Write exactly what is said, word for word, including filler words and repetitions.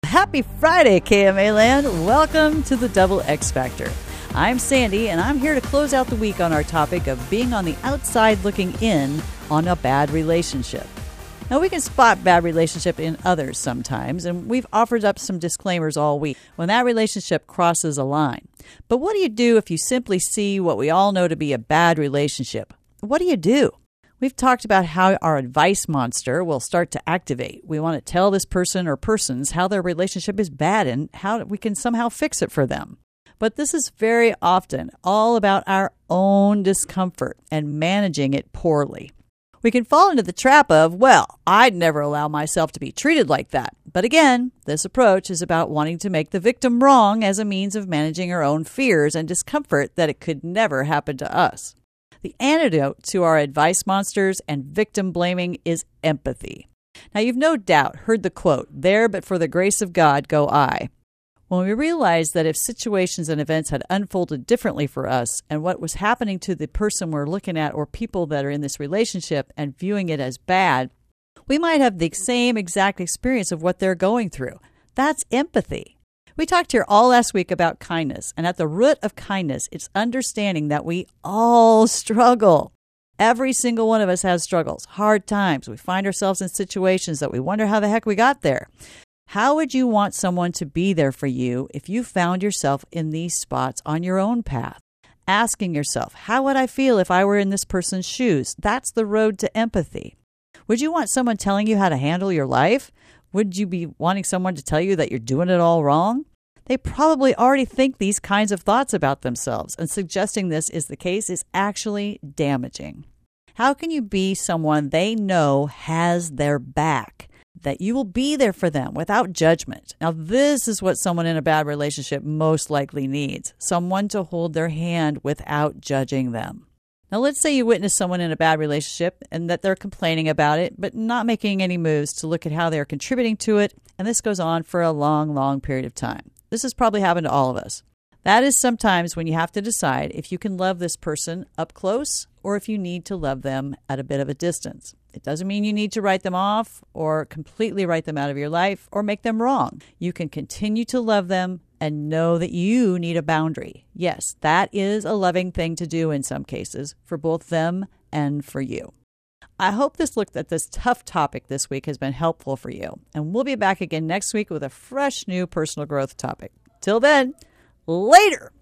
Happy Friday, K M A Land. Welcome to the Double X Factor. I'm Sandy, and I'm here to close out the week on our topic of being on the outside looking in on a bad relationship. Now, we can spot bad relationship in others sometimes, and we've offered up some disclaimers all week when that relationship crosses a line. But what do you do if you simply see what we all know to be a bad relationship? What do you do? We've talked about how our advice monster will start to activate. We want to tell this person or persons how their relationship is bad and how we can somehow fix it for them. But this is very often all about our own discomfort and managing it poorly. We can fall into the trap of, well, I'd never allow myself to be treated like that. But again, this approach is about wanting to make the victim wrong as a means of managing our own fears and discomfort that it could never happen to us. The antidote to our advice monsters and victim blaming is empathy. Now, you've no doubt heard the quote, "There but for the grace of God go I." When we realize that if situations and events had unfolded differently for us and what was happening to the person we're looking at or people that are in this relationship and viewing it as bad, we might have the same exact experience of what they're going through. That's empathy. We talked here all last week about kindness, and at the root of kindness, it's understanding that we all struggle. Every single one of us has struggles, hard times. We find ourselves in situations that we wonder how the heck we got there. How would you want someone to be there for you if you found yourself in these spots on your own path? Asking yourself, how would I feel if I were in this person's shoes? That's the road to empathy. Would you want someone telling you how to handle your life? Would you be wanting someone to tell you that you're doing it all wrong? They probably already think these kinds of thoughts about themselves, and suggesting this is the case is actually damaging. How can you be someone they know has their back, that you will be there for them without judgment? Now, this is what someone in a bad relationship most likely needs, someone to hold their hand without judging them. Now, let's say you witness someone in a bad relationship and that they're complaining about it, but not making any moves to look at how they're contributing to it, and this goes on for a long, long period of time. This has probably happened to all of us. That is sometimes when you have to decide if you can love this person up close or if you need to love them at a bit of a distance. It doesn't mean you need to write them off or completely write them out of your life or make them wrong. You can continue to love them and know that you need a boundary. Yes, that is a loving thing to do in some cases for both them and for you. I hope this look at this tough topic this week has been helpful for you. And we'll be back again next week with a fresh new personal growth topic. Till then, later.